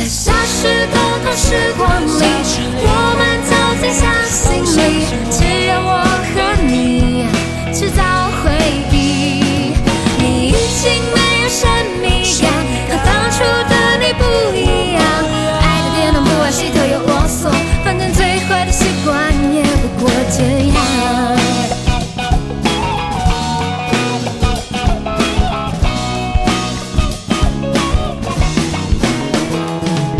在霎时沟通时光里，我们走进相信里。